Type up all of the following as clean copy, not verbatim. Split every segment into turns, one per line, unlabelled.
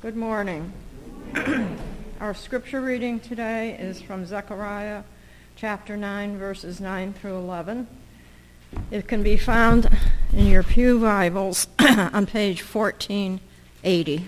Good morning. Our scripture reading today is from Zechariah chapter 9, verses 9 through 11. It can be found in your pew Bibles on page 1480.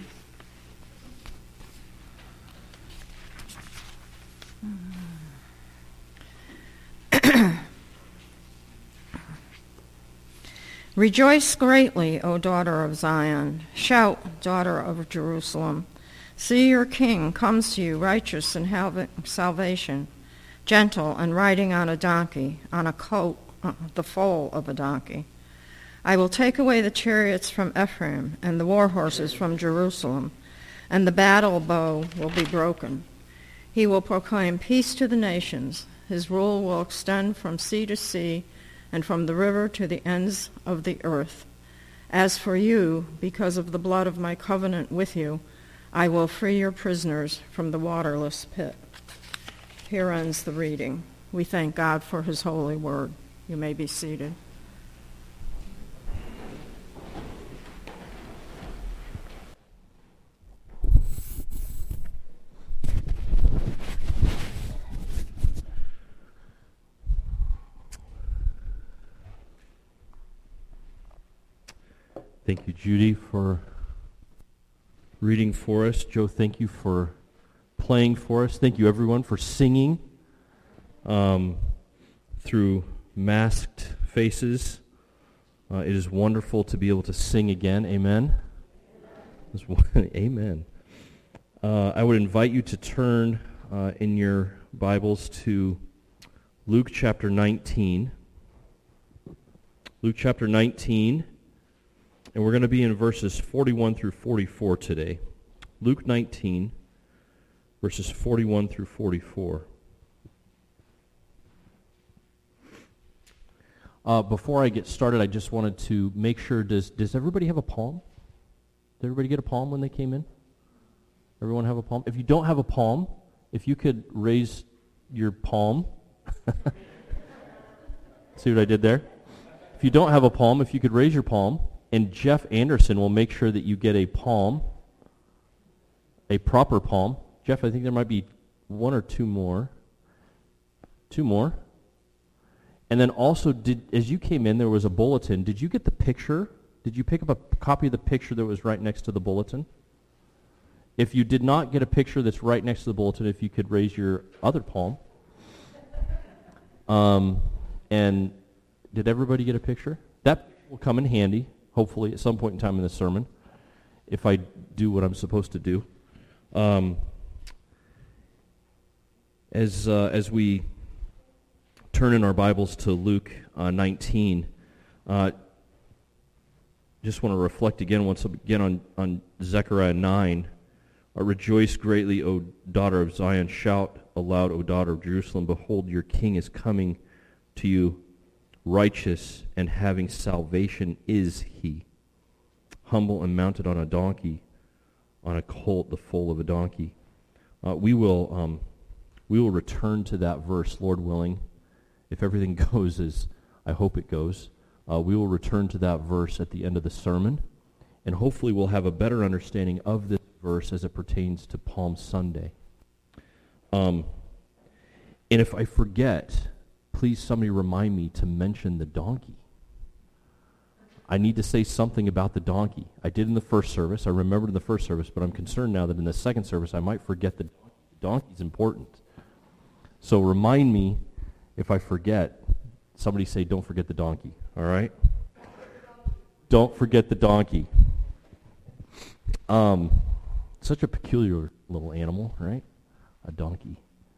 Rejoice greatly, O daughter of Zion. Shout, daughter of Jerusalem. See, your king comes to you, righteous and having salvation, gentle and riding on a donkey, on a colt, the foal of a donkey. I will take away the chariots from Ephraim and the war horses from Jerusalem, and the battle bow will be broken. He will proclaim peace to the nations. His rule will extend from sea to sea, and from the river to the ends of the earth. As for you, because of the blood of my covenant with you, I will free your prisoners from the waterless pit. Here ends the reading. We thank God for his holy word. You may be seated.
Thank you, Judy, for reading for us. Joe, thank you for playing for us. Thank you, everyone, for singing through masked faces. It is wonderful to be able to sing again. Amen? Amen. I would invite you to turn in your Bibles to Luke chapter 19. Luke chapter 19. And we're going to be in verses 41 through 44 today. Luke 19, verses 41 through 44. Before I get started, I just wanted to make sure, does everybody have a palm? Did everybody get a palm when they came in? Everyone have a palm? If you don't have a palm, if you could raise your palm. See what I did there? If you don't have a palm, if you could raise your palm. And Jeff Anderson will make sure that you get a palm, a proper palm. Jeff, I think there might be one or two more. Two more. And then also, as you came in, there was a bulletin. Did you get the picture? Did you pick up a copy of the picture that was right next to the bulletin? If you did not get a picture that's right next to the bulletin, if you could raise your other palm. And did everybody get a picture? That will come in handy. Hopefully, at some point in time in the sermon, if I do what I'm supposed to do. As we turn in our Bibles to Luke 19, just want to reflect again once again on Zechariah 9. Rejoice greatly, O daughter of Zion. Shout aloud, O daughter of Jerusalem. Behold, your king is coming to you. Righteous and having salvation is he, humble and mounted on a donkey, on a colt, the foal of a donkey. We will return to that verse, Lord willing, if everything goes as I hope it goes. We will return to that verse at the end of the sermon, and hopefully we'll have a better understanding of this verse as it pertains to Palm Sunday. And if I forget, please somebody remind me to mention the donkey. I need to say something about the donkey. I did in the first service. I remembered in the first service, but I'm concerned now that in the second service I might forget the donkey. The donkey's important. So remind me if I forget. Somebody say, don't forget the donkey. All right? Don't forget the donkey. Such a peculiar little animal, right? A donkey.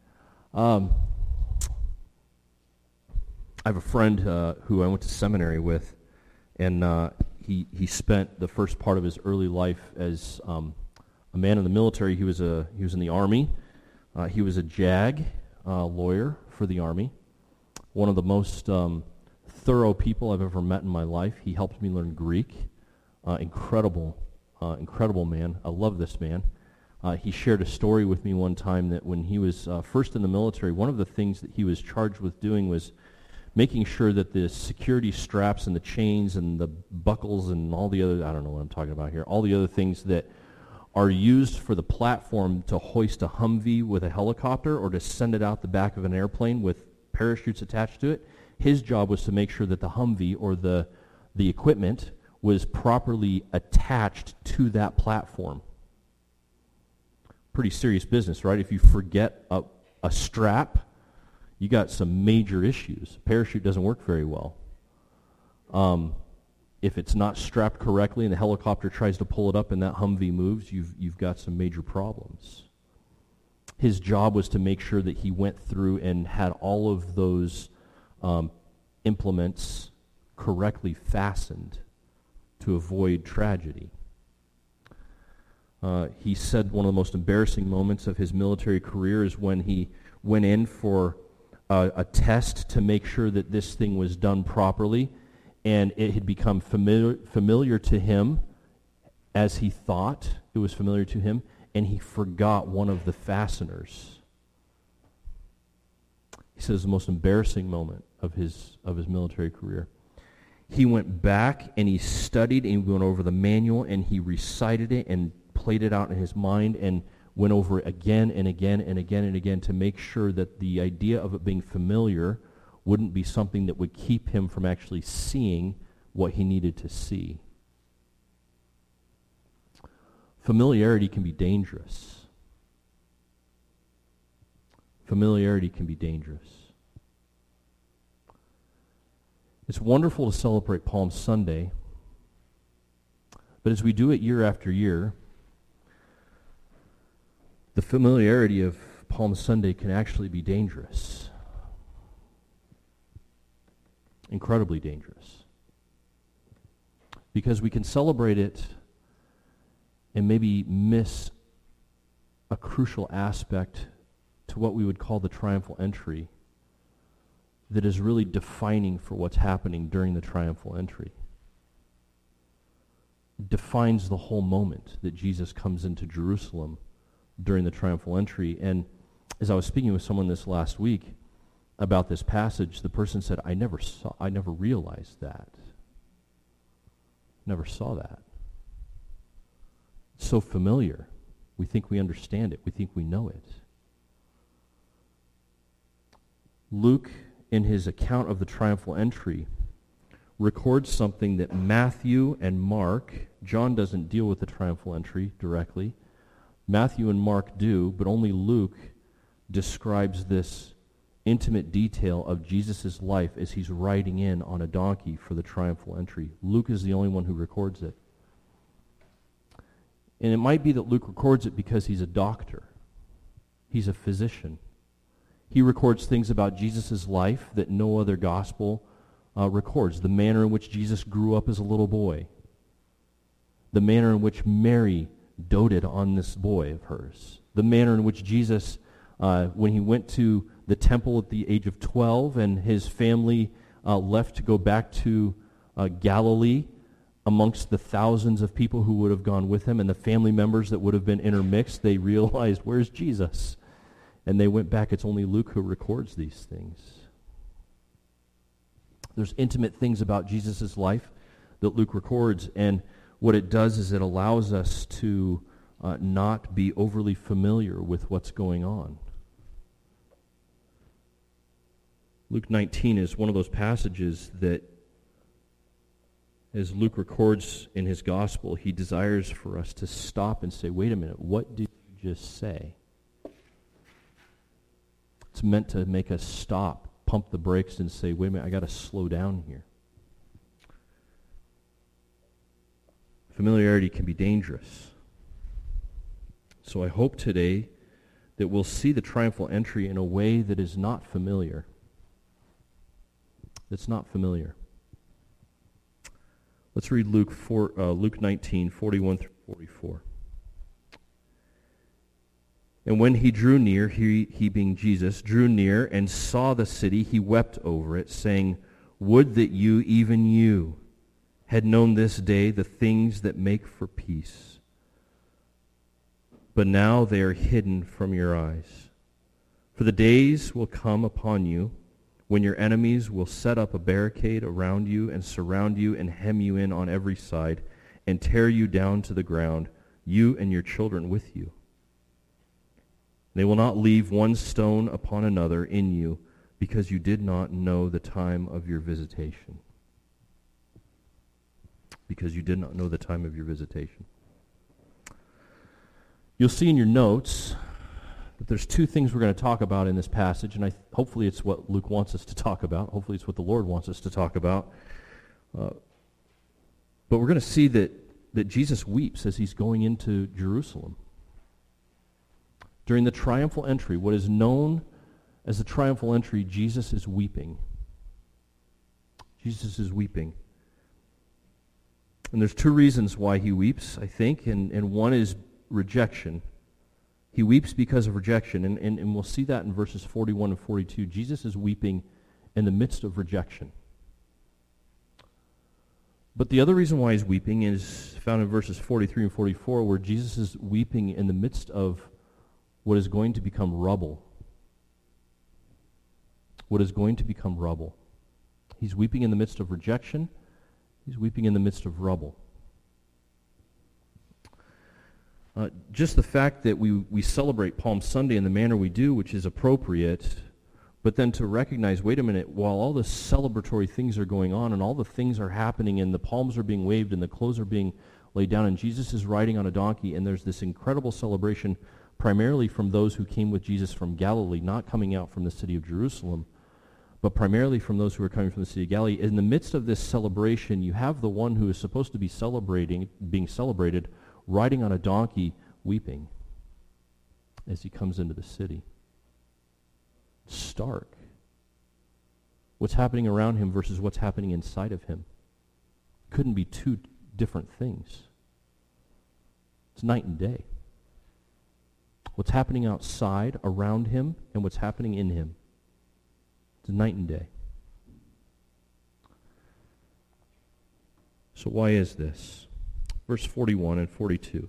I have a friend who I went to seminary with, and he spent the first part of his early life as a man in the military. He was in the Army. He was a JAG lawyer for the Army. One of the most thorough people I've ever met in my life. He helped me learn Greek. Incredible man. I love this man. He shared a story with me one time that when he was first in the military, one of the things that he was charged with doing was making sure that the security straps and the chains and the buckles and all the other, I don't know what I'm talking about here, all the other things that are used for the platform to hoist a Humvee with a helicopter or to send it out the back of an airplane with parachutes attached to it. His job was to make sure that the Humvee or the equipment was properly attached to that platform. Pretty serious business, right? If you forget a strap, you got some major issues. Parachute doesn't work very well. If it's not strapped correctly and the helicopter tries to pull it up and that Humvee moves, you've got some major problems. His job was to make sure that he went through and had all of those implements correctly fastened to avoid tragedy. He said one of the most embarrassing moments of his military career is when he went in for a test to make sure that this thing was done properly, and it had become familiar to him as he thought it was familiar to him, and he forgot one of the fasteners. He says the most embarrassing moment of his military career. He went back and he studied and he went over the manual and he recited it and played it out in his mind and went over it again and again and again and again to make sure that the idea of it being familiar wouldn't be something that would keep him from actually seeing what he needed to see. Familiarity can be dangerous. Familiarity can be dangerous. It's wonderful to celebrate Palm Sunday, but as we do it year after year, the familiarity of Palm Sunday can actually be dangerous. Incredibly dangerous. Because we can celebrate it and maybe miss a crucial aspect to what we would call the triumphal entry that is really defining for what's happening during the triumphal entry. It defines the whole moment that Jesus comes into Jerusalem during the triumphal entry. And as I was speaking with someone this last week about this passage, the person said, I never realized that. Never saw that. It's so familiar. We think we understand it. We think we know it. Luke, in his account of the triumphal entry, records something that Matthew and Mark, John doesn't deal with the triumphal entry directly, Matthew and Mark do, but only Luke describes this intimate detail of Jesus' life as he's riding in on a donkey for the triumphal entry. Luke is the only one who records it. And it might be that Luke records it because he's a doctor. He's a physician. He records things about Jesus' life that no other gospel records. The manner in which Jesus grew up as a little boy. The manner in which Mary doted on this boy of hers. The manner in which Jesus, when he went to the temple at the age of 12 and his family left to go back to Galilee amongst the thousands of people who would have gone with him and the family members that would have been intermixed, they realized, where's Jesus? And they went back. It's only Luke who records these things. There's intimate things about Jesus' life that Luke records, and what it does is it allows us to not be overly familiar with what's going on. Luke 19 is one of those passages that, as Luke records in his gospel, he desires for us to stop and say, wait a minute, what did you just say? It's meant to make us stop, pump the brakes, and say, wait a minute, I got to slow down here. Familiarity can be dangerous. So I hope today that we'll see the triumphal entry in a way that is not familiar. That's not familiar. Let's read Luke 19, 41 through 44. And when he drew near, he being Jesus, drew near and saw the city, he wept over it, saying, would that you, even you, had known this day the things that make for peace. But now they are hidden from your eyes. For the days will come upon you when your enemies will set up a barricade around you and surround you and hem you in on every side and tear you down to the ground, you and your children with you. They will not leave one stone upon another in you, because you did not know the time of your visitation. Because you did not know the time of your visitation. You'll see in your notes that there's two things we're going to talk about in this passage, and hopefully it's what Luke wants us to talk about. Hopefully it's what the Lord wants us to talk about. But we're going to see that Jesus weeps as he's going into Jerusalem. During the triumphal entry, what is known as the triumphal entry, Jesus is weeping. Jesus is weeping. And there's two reasons why he weeps, I think, and one is rejection. He weeps because of rejection, and we'll see that in verses 41 and 42. Jesus is weeping in the midst of rejection. But the other reason why he's weeping is found in verses 43 and 44, where Jesus is weeping in the midst of what is going to become rubble. What is going to become rubble. He's weeping in the midst of rejection. He's weeping in the midst of rubble. Just the fact that we celebrate Palm Sunday in the manner we do, which is appropriate, but then to recognize, wait a minute, while all the celebratory things are going on and all the things are happening and the palms are being waved and the clothes are being laid down and Jesus is riding on a donkey and there's this incredible celebration primarily from those who came with Jesus from Galilee, not coming out from the city of Jerusalem, but primarily from those who are coming from the city of Galilee. In the midst of this celebration, you have the one who is supposed to be being celebrated, riding on a donkey, weeping as he comes into the city. Stark. What's happening around him versus what's happening inside of him. Couldn't be two different things. It's night and day. What's happening outside around him and what's happening in him. It's night and day. So why is this? Verse 41 and 42.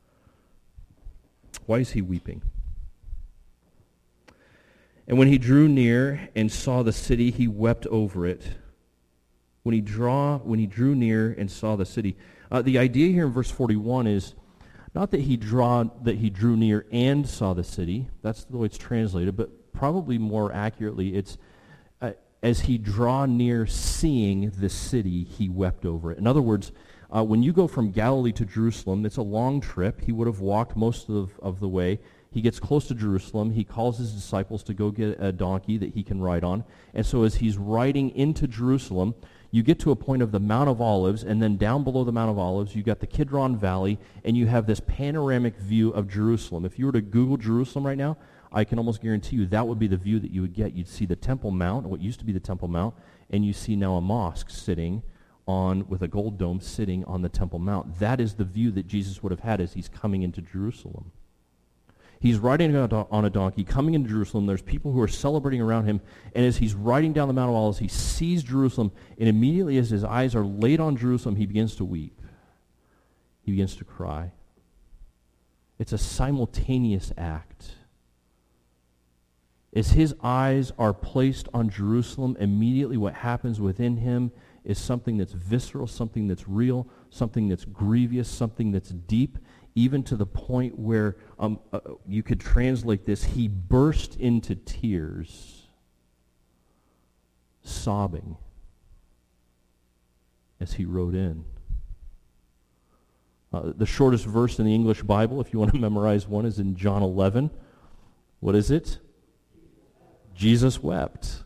Why is he weeping? And when he drew near and saw the city, he wept over it. When he drew near and saw the city. The idea here in verse 41 is not that he drew near and saw the city. That's the way it's translated, but probably more accurately, it's as he draw near seeing the city, he wept over it. In other words, when you go from Galilee to Jerusalem, it's a long trip. He would have walked most of the way. He gets close to Jerusalem. He calls his disciples to go get a donkey that he can ride on. And so as he's riding into Jerusalem, you get to a point of the Mount of Olives, and then down below the Mount of Olives, you got the Kidron Valley, and you have this panoramic view of Jerusalem. If you were to Google Jerusalem right now, I can almost guarantee you that would be the view that you would get. You'd see the Temple Mount, what used to be the Temple Mount, and you see now a mosque sitting with a gold dome sitting on the Temple Mount. That is the view that Jesus would have had as he's coming into Jerusalem. He's riding on a donkey, coming into Jerusalem. There's people who are celebrating around him. And as he's riding down the Mount of Olives, he sees Jerusalem. And immediately as his eyes are laid on Jerusalem, he begins to weep. He begins to cry. It's a simultaneous act. As his eyes are placed on Jerusalem, immediately what happens within him is something that's visceral, something that's real, something that's grievous, something that's deep, even to the point where you could translate this, he burst into tears, sobbing as he rode in. The shortest verse in the English Bible, if you want to memorize one, is in John 11. What is it? Jesus wept.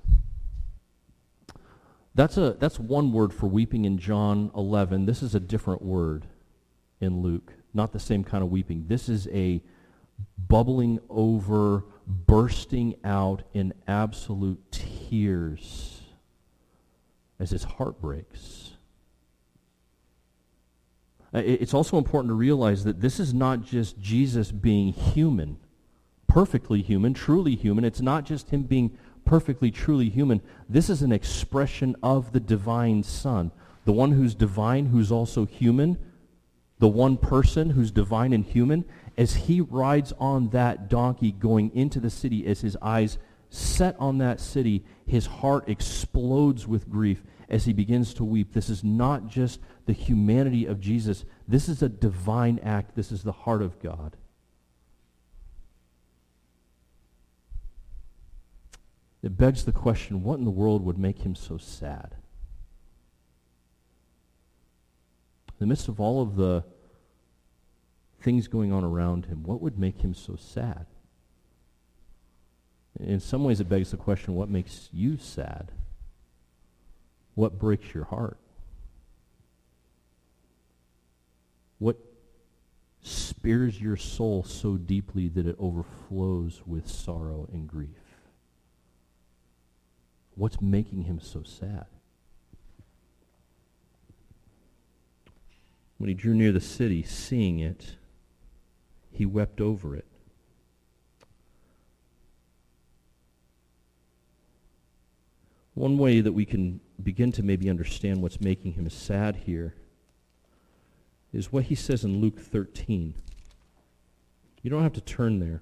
That's one word for weeping in John 11. This is a different word in Luke. Not the same kind of weeping. This is a bubbling over, bursting out in absolute tears as his heart breaks. It's also important to realize that this is not just Jesus being human, perfectly human, truly human. It's not just him being perfectly, truly human. This is an expression of the divine Son, the one who's divine, who's also human, the one person who's divine and human. As he rides on that donkey going into the city, as his eyes set on that city, his heart explodes with grief as he begins to weep. This is not just the humanity of Jesus. This is a divine act. This is the heart of God. It begs the question, what in the world would make him so sad? In the midst of all of the things going on around him, what would make him so sad? In some ways it begs the question, what makes you sad? What breaks your heart? What spears your soul so deeply that it overflows with sorrow and grief? What's making him so sad? When he drew near the city, seeing it, he wept over it. One way that we can begin to maybe understand what's making him sad here is what he says in Luke 13. You don't have to turn there.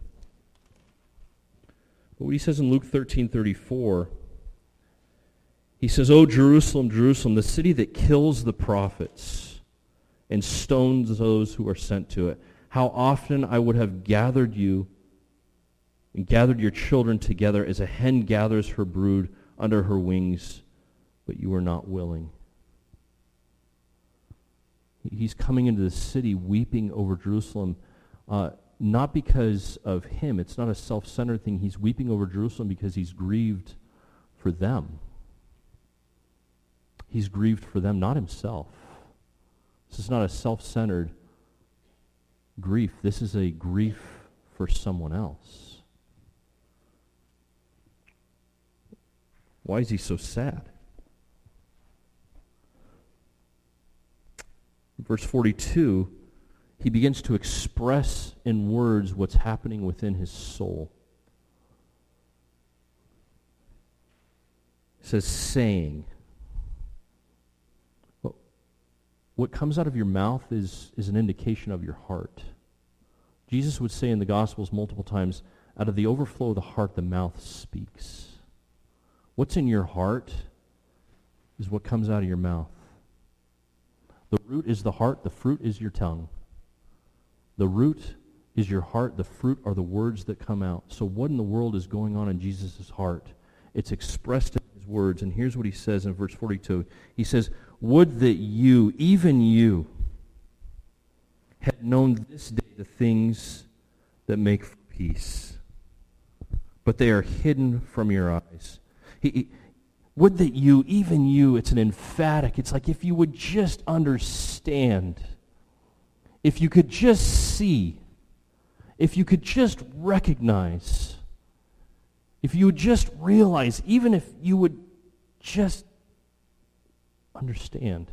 But what he says in Luke 13:34, he says, "O Jerusalem, Jerusalem, the city that kills the prophets and stones those who are sent to it. How often I would have gathered you and gathered your children together as a hen gathers her brood under her wings, but you were not willing." He's coming into the city weeping over Jerusalem, not because of him. It's not a self-centered thing. He's weeping over Jerusalem because he's grieved for them. He's grieved for them, not himself. This is not a self-centered grief. This is a grief for someone else. Why is he so sad? Verse 42, he begins to express in words what's happening within his soul. It says, saying. What comes out of your mouth is an indication of your heart. Jesus would say in the Gospels multiple times, out of the overflow of the heart, the mouth speaks. What's in your heart is what comes out of your mouth. The root is the heart, the fruit is your tongue. The root is your heart, the fruit are the words that come out. So what in the world is going on in Jesus' heart? It's expressed in his words, and here's what he says in verse 42. He says, "Would that you, even you, had known this day the things that make for peace, but they are hidden from your eyes." Would that you, even you, it's an emphatic. It's like if you would just understand, if you could just see, if you could just recognize, if you would just realize, even if you would just understand.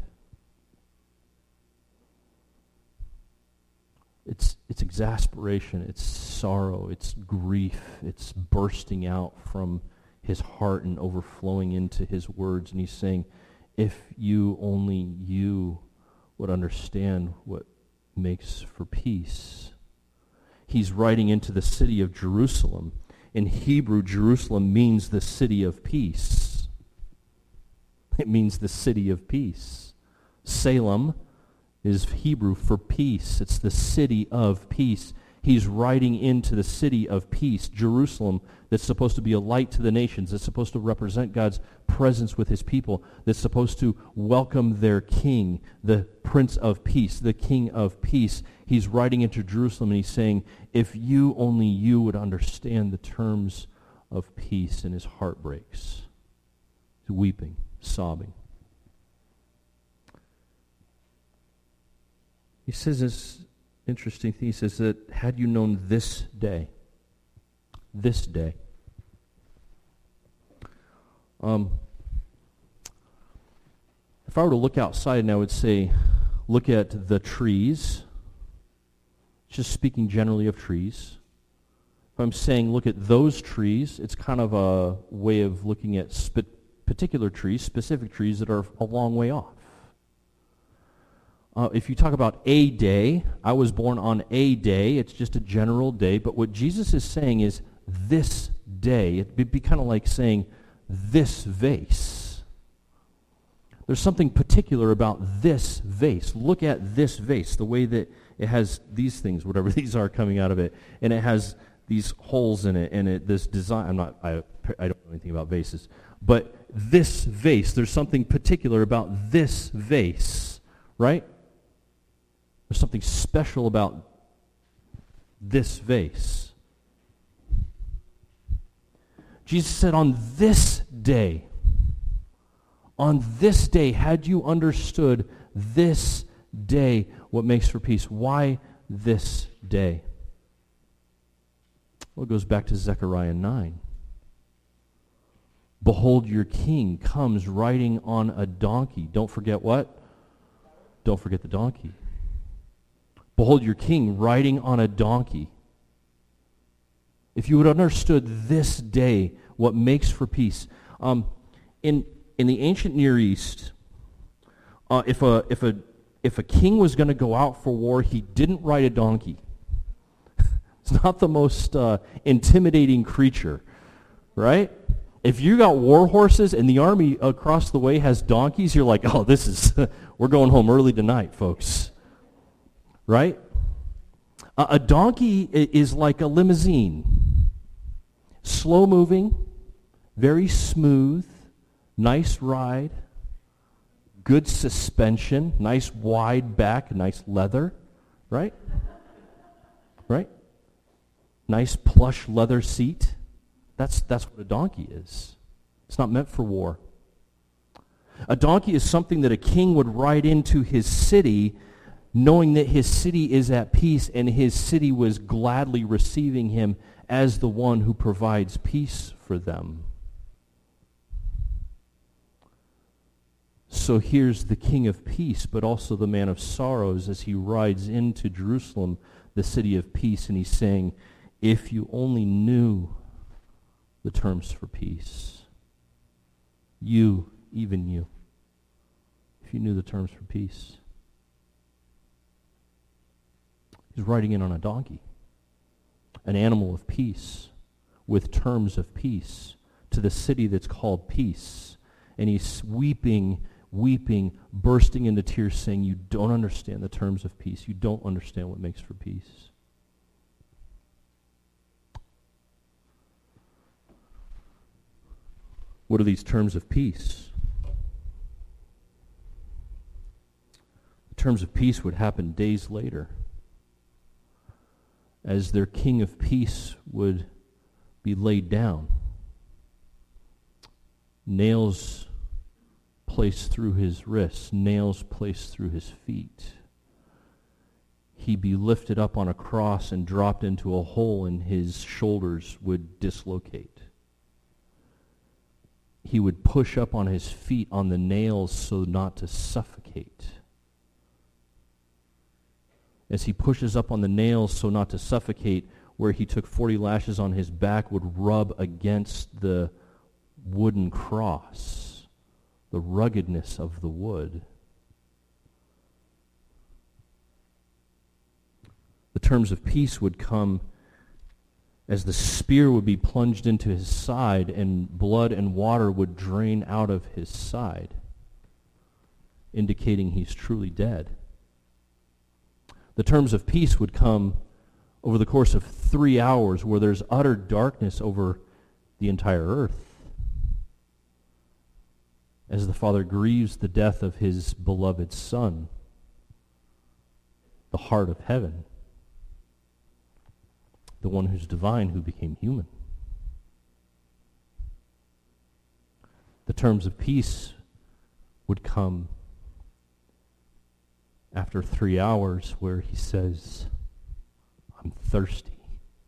It's exasperation, it's sorrow, it's grief, it's bursting out from his heart and overflowing into his words. And he's saying, if only you would understand what makes for peace. He's writing into the city of Jerusalem. In Hebrew, Jerusalem means the city of peace. It means the city of peace. Salem is Hebrew for peace. It's the city of peace. He's writing into the city of peace, Jerusalem, that's supposed to be a light to the nations, that's supposed to represent God's presence with his people, that's supposed to welcome their king, the Prince of Peace, the King of Peace. He's writing into Jerusalem and he's saying, if only you would understand the terms of peace, and his heart breaks. He's weeping, sobbing. He says this interesting thing. He says that had you known this day, if I were to look outside and I would say, look at the trees, just speaking generally of trees. If I'm saying look at those trees, it's kind of a way of looking at particular trees, specific trees that are a long way off. If you talk about a day, I was born on a day, it's just a general day, but what Jesus is saying is this day. It'd be kind of like saying this vase. There's something particular about this vase. Look at this vase, the way that it has these things, whatever these are coming out of it, and it has these holes in it, and this design. I don't know anything about vases, but this vase, there's something particular about this vase, right? There's something special about this vase. Jesus said, on this day, had you understood this day what makes for peace? Why this day? Well, it goes back to Zechariah 9. Behold, your king comes riding on a donkey. Don't forget what? Don't forget the donkey. Behold, your king riding on a donkey. If you would have understood this day what makes for peace. In the ancient Near East, if a king was going to go out for war, he didn't ride a donkey. It's not the most intimidating creature, right? If you got war horses and the army across the way has donkeys, you're like, oh, we're going home early tonight, folks. Right? A donkey is like a limousine. Slow moving, very smooth, nice ride, good suspension, nice wide back, nice leather, right? Right? Nice plush leather seat. That's what a donkey is. It's not meant for war. A donkey is something that a king would ride into his city knowing that his city is at peace and his city was gladly receiving him as the one who provides peace for them. So here's the King of Peace, but also the man of sorrows as he rides into Jerusalem, the city of peace, and he's saying, if you only knew the terms for peace, you, even you, if you knew the terms for peace. He's riding in on a donkey, an animal of peace, with terms of peace, to the city that's called peace. And he's weeping, bursting into tears, saying, you don't understand the terms of peace. You don't understand what makes for peace. What are these terms of peace? The terms of peace would happen days later, as their King of Peace would be laid down. Nails placed through his wrists, nails placed through his feet. He'd be lifted up on a cross and dropped into a hole, and his shoulders would dislocate. He would push up on his feet on the nails so not to suffocate. As he pushes up on the nails so not to suffocate, where he took 40 lashes on his back would rub against the wooden cross, the ruggedness of the wood. The terms of peace would come as the spear would be plunged into his side and blood and water would drain out of his side, indicating he's truly dead. The terms of peace would come over the course of 3 hours where there's utter darkness over the entire earth as the Father grieves the death of his beloved Son, the heart of heaven, the one who's divine who became human. The terms of peace would come after 3 hours where he says, I'm thirsty.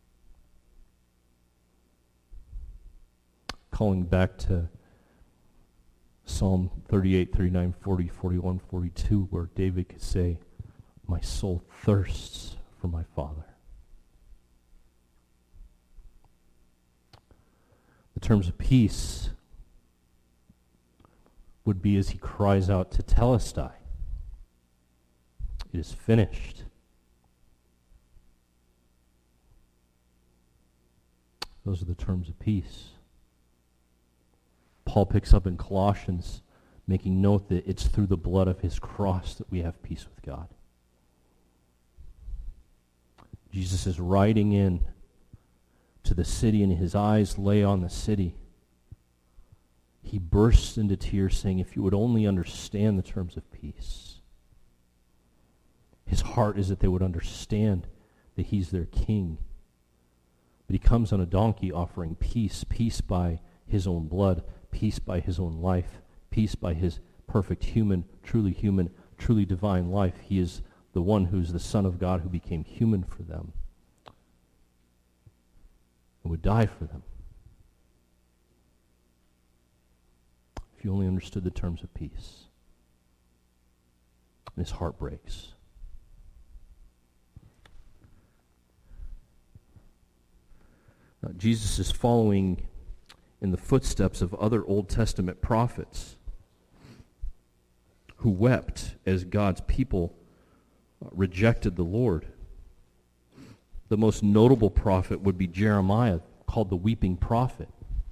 Calling back to Psalm 38, 39, 40, 41, 42, where David could say, my soul thirsts for my Father. The terms of peace would be as he cries out to Telestai, it is finished. Those are the terms of peace. Paul picks up in Colossians making note that it's through the blood of his cross that we have peace with God. Jesus is riding in to the city, and his eyes lay on the city. He bursts into tears, saying, if you would only understand the terms of peace. His heart is that they would understand that he's their king. But he comes on a donkey offering peace, peace by his own blood, peace by his own life, peace by his perfect human, truly divine life. He is the one who's the Son of God who became human for them and would die for them. If you only understood the terms of peace. And his heart breaks. Now, Jesus is following in the footsteps of other Old Testament prophets who wept as God's people rejected the Lord. The most notable prophet would be Jeremiah, called the weeping prophet.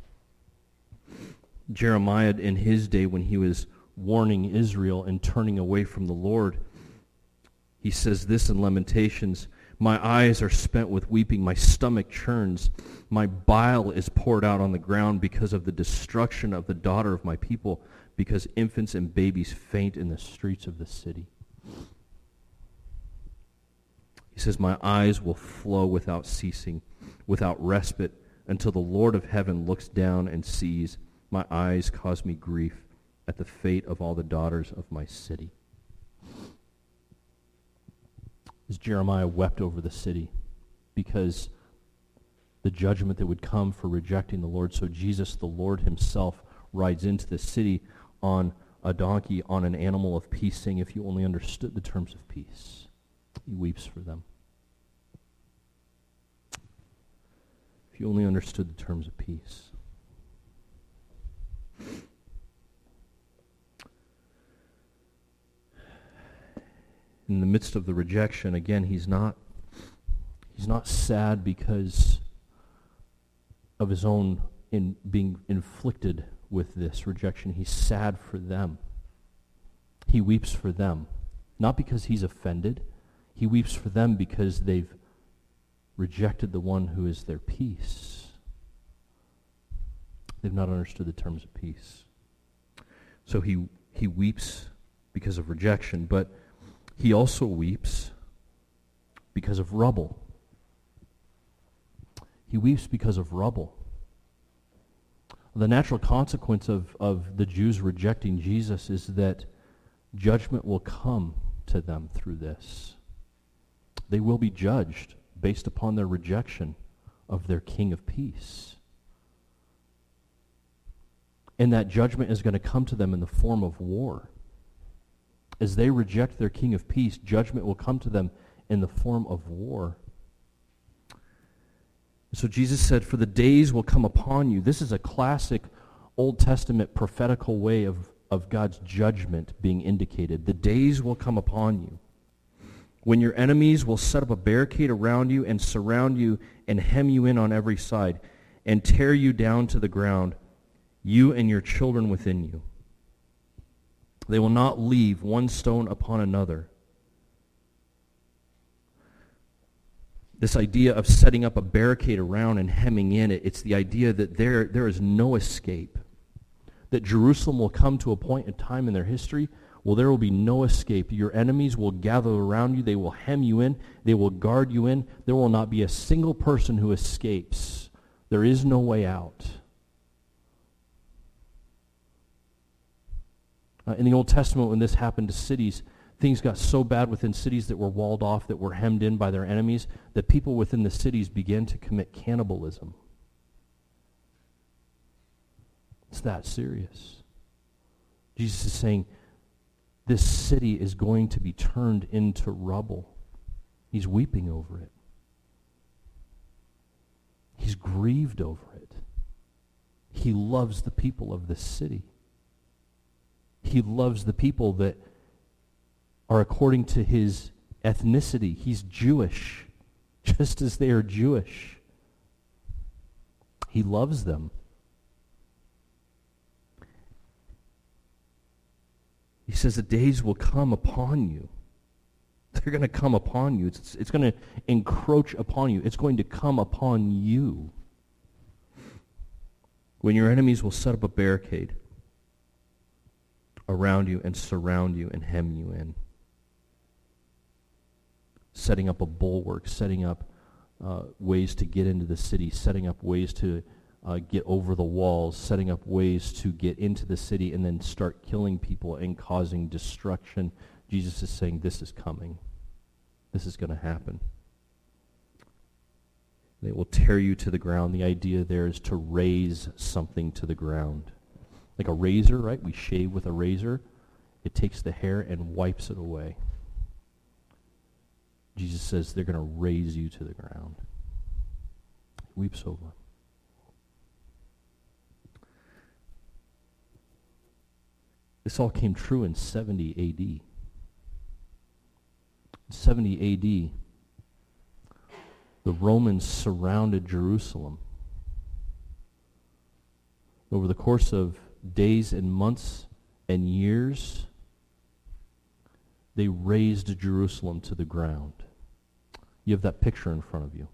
Jeremiah, in his day, when he was warning Israel and turning away from the Lord, he says this in Lamentations, my eyes are spent with weeping, my stomach churns, my bile is poured out on the ground because of the destruction of the daughter of my people, because infants and babies faint in the streets of the city. He says, my eyes will flow without ceasing, without respite, until the Lord of heaven looks down and sees. My eyes cause me grief at the fate of all the daughters of my city. As Jeremiah wept over the city because the judgment that would come for rejecting the Lord, so Jesus, the Lord himself, rides into the city on a donkey, on an animal of peace, saying, if you only understood the terms of peace. He weeps for them. If you only understood the terms of peace. In the midst of the rejection, again, he's not sad because of his own being inflicted with this rejection. He's sad for them. He weeps for them. Not because he's offended. He weeps for them because they've rejected the one who is their peace. They've not understood the terms of peace. So he weeps because of rejection, but he also weeps because of rubble. He weeps because of rubble. The natural consequence of the Jews rejecting Jesus is that judgment will come to them through this. They will be judged based upon their rejection of their King of Peace. And that judgment is going to come to them in the form of war. As they reject their King of Peace, judgment will come to them in the form of war. So Jesus said, for the days will come upon you. This is a classic Old Testament prophetical way of God's judgment being indicated. The days will come upon you when your enemies will set up a barricade around you and surround you and hem you in on every side and tear you down to the ground, you and your children within you. They will not leave one stone upon another. This idea of setting up a barricade around and hemming in it, it's the idea that there is no escape. That Jerusalem will come to a point in time in their history, well, there will be no escape. Your enemies will gather around you. They will hem you in. They will guard you in. There will not be a single person who escapes. There is no way out. In the Old Testament, when this happened to cities, things got so bad within cities that were walled off, that were hemmed in by their enemies, that people within the cities began to commit cannibalism. It's that serious. Jesus is saying, this city is going to be turned into rubble. He's weeping over it. He's grieved over it. He loves the people of this city. He loves the people that are according to his ethnicity. He's Jewish, just as they are Jewish. He loves them. He says the days will come upon you. They're going to come upon you. It's going to encroach upon you. It's going to come upon you. When your enemies will set up a barricade around you and surround you and hem you in. Setting up a bulwark, setting up ways to get into the city, setting up ways to get over the walls, setting up ways to get into the city and then start killing people and causing destruction. Jesus is saying, this is coming. This is going to happen. They will tear you to the ground. The idea there is to raise something to the ground. Like a razor, right? We shave with a razor. It takes the hair and wipes it away. Jesus says they're going to raise you to the ground. He weeps over them. This all came true in 70 A.D. 70 A.D., the Romans surrounded Jerusalem. Over the course of days and months and years, they razed Jerusalem to the ground. You have that picture in front of you.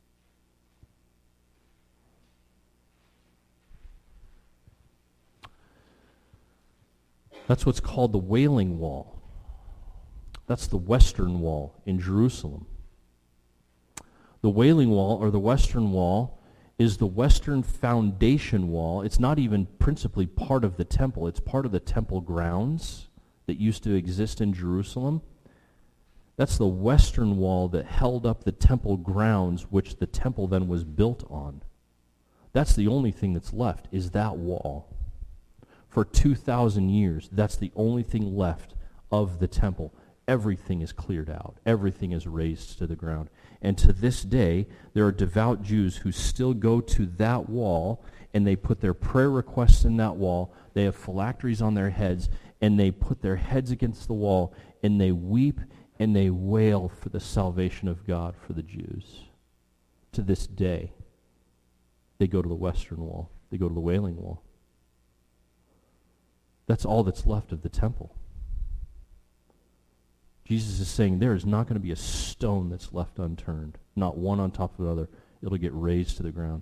That's what's called the Wailing Wall. That's the Western Wall in Jerusalem. The Wailing Wall, or the Western Wall, is the western foundation wall. It's not even principally part of the temple. It's part of the temple grounds that used to exist in Jerusalem. That's the western wall that held up the temple grounds, which the temple then was built on. That's the only thing that's left, is that wall. For 2,000 years, that's the only thing left of the temple. Everything is cleared out. Everything is razed to the ground. And to this day, there are devout Jews who still go to that wall, and they put their prayer requests in that wall. They have phylacteries on their heads, and they put their heads against the wall, and they weep and they wail for the salvation of God for the Jews. To this day, they go to the Western Wall. They go to the Wailing Wall. That's all that's left of the temple. Jesus is saying there is not going to be a stone that's left unturned. Not one on top of another. It'll get razed to the ground.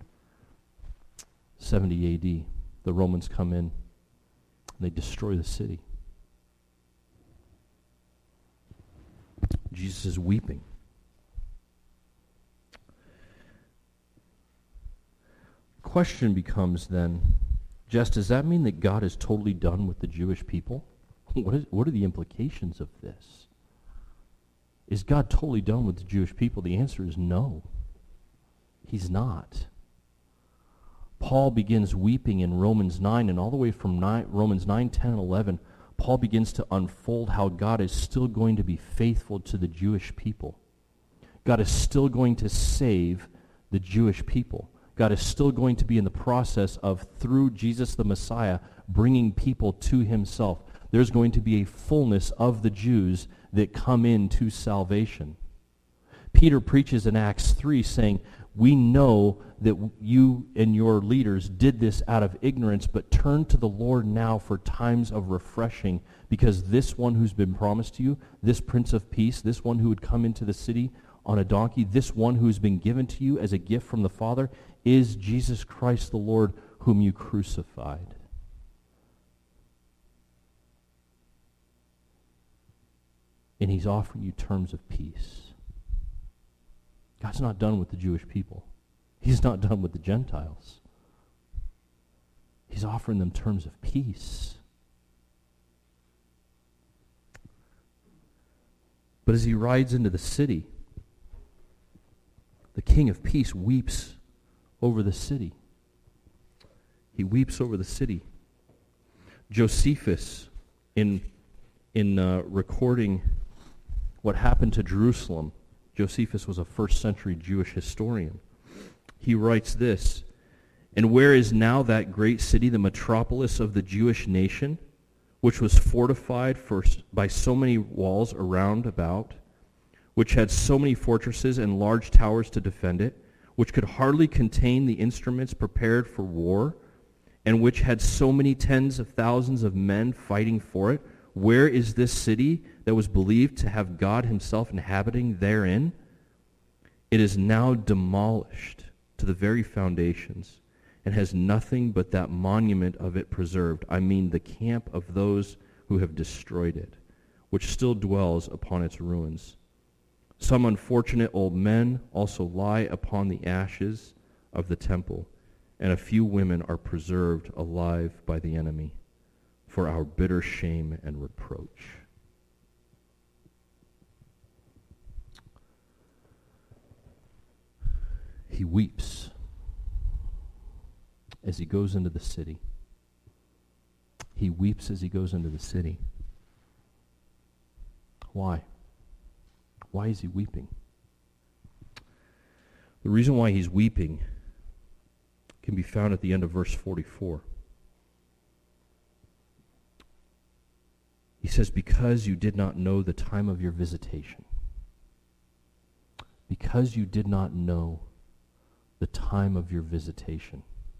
70 A.D., the Romans come in and they destroy the city. Jesus is weeping. The question becomes then, Jess, does that mean that God is totally done with the Jewish people? What are the implications of this? Is God totally done with the Jewish people? The answer is no. He's not. Paul begins weeping in Romans 9, and all the way from Romans 9, 10, and 11, Paul begins to unfold how God is still going to be faithful to the Jewish people. God is still going to save the Jewish people. God is still going to be in the process of, through Jesus the Messiah, bringing people to himself. There's going to be a fullness of the Jews that come into salvation. Peter preaches in Acts 3 saying, we know that you and your leaders did this out of ignorance, but turn to the Lord now for times of refreshing, because this one who's been promised to you, this Prince of Peace, this one who would come into the city on a donkey, this one who's been given to you as a gift from the Father, is Jesus Christ the Lord, whom you crucified. And he's offering you terms of peace. God's not done with the Jewish people. He's not done with the Gentiles. He's offering them terms of peace. But as he rides into the city, the King of Peace weeps over the city. He weeps over the city. Josephus, in recording what happened to Jerusalem, Josephus was a first century Jewish historian. He writes this, "And where is now that great city, the metropolis of the Jewish nation, which was fortified by so many walls around about, which had so many fortresses and large towers to defend it, which could hardly contain the instruments prepared for war, and which had so many tens of thousands of men fighting for it? where is this city that was believed to have God himself inhabiting therein? It is now demolished to the very foundations, and has nothing but that monument of it preserved. I mean the camp of those who have destroyed it, which still dwells upon its ruins. Some unfortunate old men also lie upon the ashes of the temple, and a few women are preserved alive by the enemy for our bitter shame and reproach. He weeps as he goes into the city. He weeps as he goes into the city. Why? Why is he weeping? The reason why he's weeping can be found at the end of verse 44. He says, because you did not know the time of your visitation. Because you did not know the time of your visitation.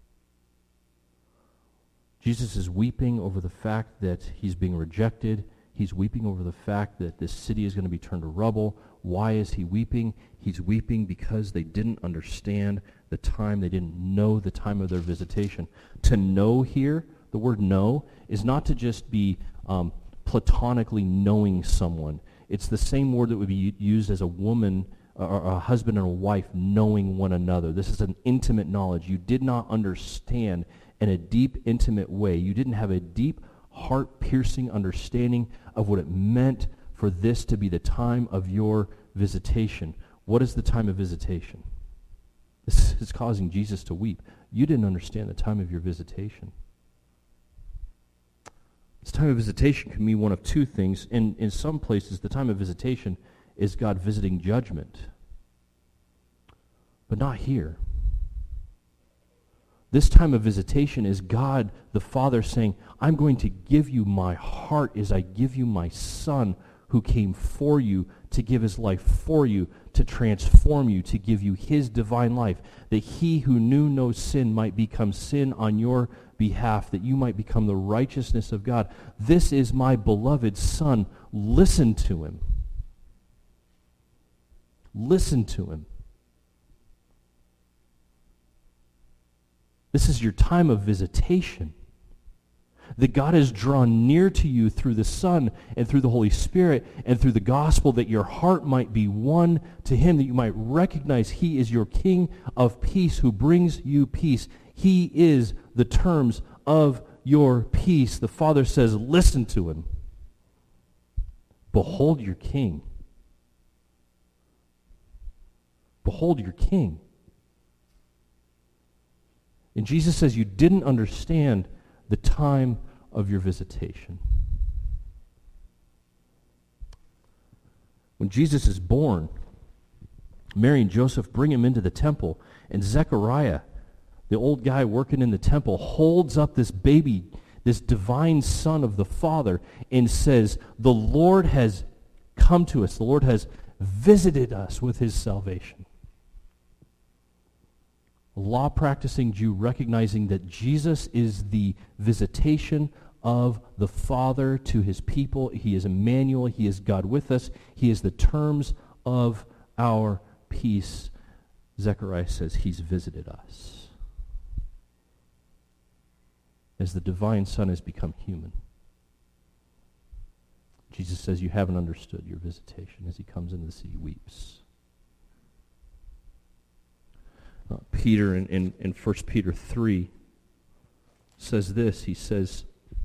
Jesus is weeping over the fact that he's being rejected. He's weeping over the fact that this city is going to be turned to rubble. Why is he weeping? He's weeping because they didn't understand the time. They didn't know the time of their visitation. To know here, the word know, is not to just be platonically knowing someone. It's the same word that would be used as a woman or a husband and a wife knowing one another. This is an intimate knowledge. You did not understand in a deep, intimate way. You didn't have a deep, heart-piercing understanding of what it meant for this to be the time of your visitation. What is the time of visitation? This is causing Jesus to weep. You didn't understand the time of your visitation. This time of visitation can mean one of two things. In some places, the time of visitation is God visiting judgment. But not here. This time of visitation is God, the Father, saying, I'm going to give you my heart as I give you my Son who came for you to give his life for you, to transform you, to give you his divine life, that he who knew no sin might become sin on your behalf, that you might become the righteousness of God. This is my beloved Son. Listen to him. Listen to him. This is your time of visitation. That God has drawn near to you through the Son and through the Holy Spirit and through the gospel, that your heart might be won to him, that you might recognize he is your King of peace who brings you peace. He is the terms of your peace. The Father says, listen to him. Behold your King. Behold your King. And Jesus says you didn't understand the time of your visitation. When Jesus is born, Mary and Joseph bring him into the temple, and Zechariah, the old guy working in the temple, holds up this baby, this divine Son of the Father, and says, the Lord has come to us. The Lord has visited us with his salvation. A law-practicing Jew recognizing that Jesus is the visitation of the Father to his people. He is Emmanuel. He is God with us. He is the terms of our peace. Zechariah says he's visited us. As the divine Son has become human. Jesus says you haven't understood your visitation. As he comes into the city, he weeps. Peter in 1 Peter 3 says this. He says,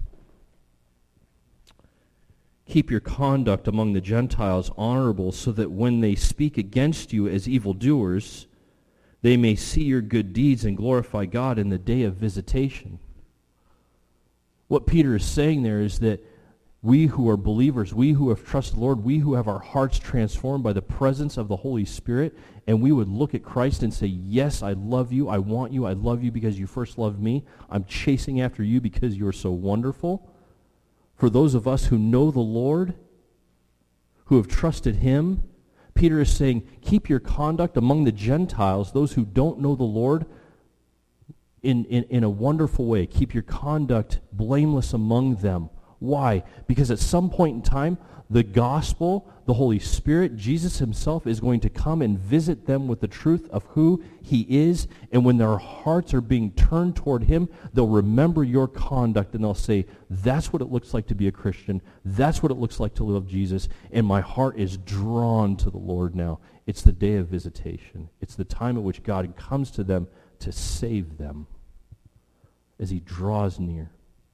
keep your conduct among the Gentiles honorable, so that when they speak against you as evildoers, they may see your good deeds and glorify God in the day of visitation. What Peter is saying there is that we who are believers, we who have trusted the Lord, we who have our hearts transformed by the presence of the Holy Spirit, and we would look at Christ and say, yes, I love you, I want you, I love you because you first loved me. I'm chasing after you because you're so wonderful. For those of us who know the Lord, who have trusted him, Peter is saying, keep your conduct among the Gentiles, those who don't know the Lord, in a wonderful way. Keep your conduct blameless among them. Why? Because at some point in time, the gospel, the Holy Spirit, Jesus himself is going to come and visit them with the truth of who he is. And when their hearts are being turned toward him, they'll remember your conduct and they'll say, that's what it looks like to be a Christian. That's what it looks like to love Jesus. And my heart is drawn to the Lord now. It's the day of visitation. It's the time at which God comes to them to save them as he draws near.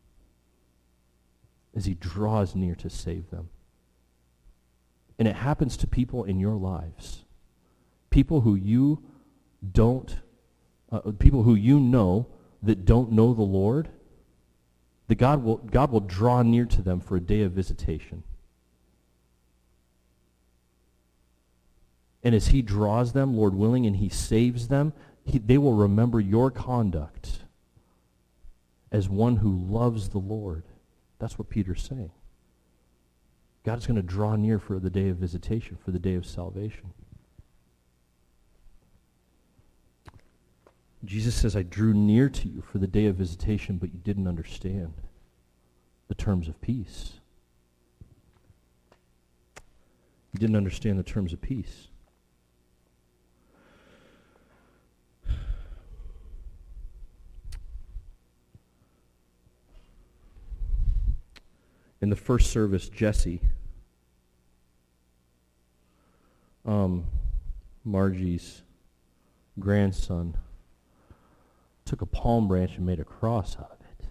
As he draws near to save them. And it happens to people in your lives. People who you don't, people who you know that don't know the Lord, that God will draw near to them for a day of visitation. And as he draws them, Lord willing, and he saves them, they will remember your conduct as one who loves the Lord. That's what Peter's saying. God's going to draw near for the day of visitation, for the day of salvation. Jesus says, I drew near to you for the day of visitation, but you didn't understand the terms of peace. You didn't understand the terms of peace. In the first service, Jesse, Margie's grandson, took a palm branch and made a cross out of it.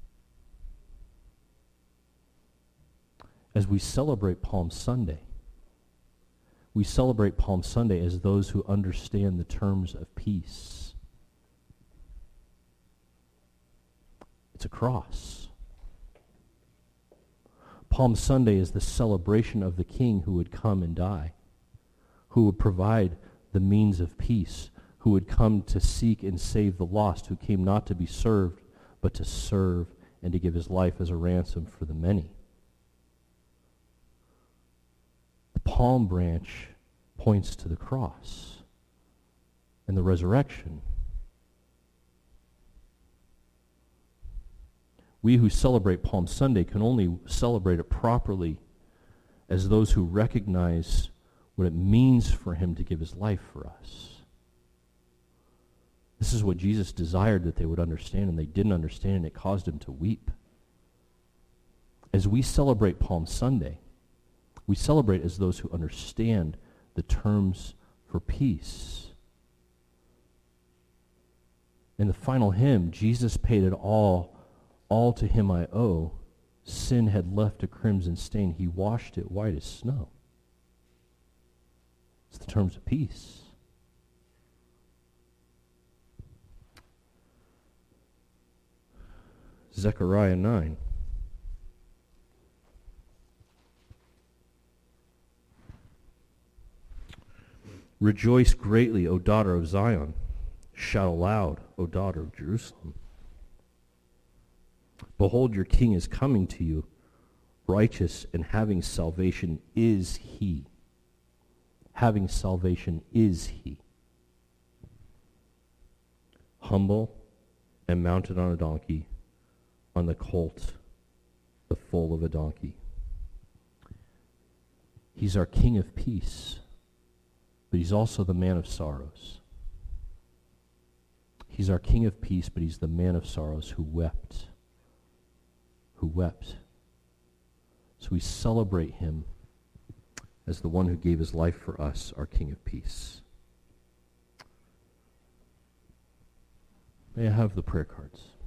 As we celebrate Palm Sunday, we celebrate Palm Sunday as those who understand the terms of peace. It's a cross. Palm Sunday is the celebration of the King who would come and die, who would provide the means of peace, who would come to seek and save the lost, who came not to be served, but to serve and to give his life as a ransom for the many. The palm branch points to the cross and the resurrection. We who celebrate Palm Sunday can only celebrate it properly as those who recognize what it means for him to give his life for us. This is what Jesus desired that they would understand, and they didn't understand, and it caused him to weep. As we celebrate Palm Sunday, we celebrate as those who understand the terms for peace. In the final hymn, Jesus paid it all to him I owe. Sin had left a crimson stain. He washed it white as snow. It's the terms of peace. Zechariah 9. Rejoice greatly, O daughter of Zion. Shout aloud, O daughter of Jerusalem. Behold, your king is coming to you. Righteous and having salvation is he. Having salvation is he. Humble and mounted on a donkey, on the colt, the foal of a donkey. He's our King of peace, but he's also the man of sorrows. He's our King of peace, but he's the man of sorrows who wept. So we celebrate him as the one who gave his life for us, our King of peace. May I have the prayer cards?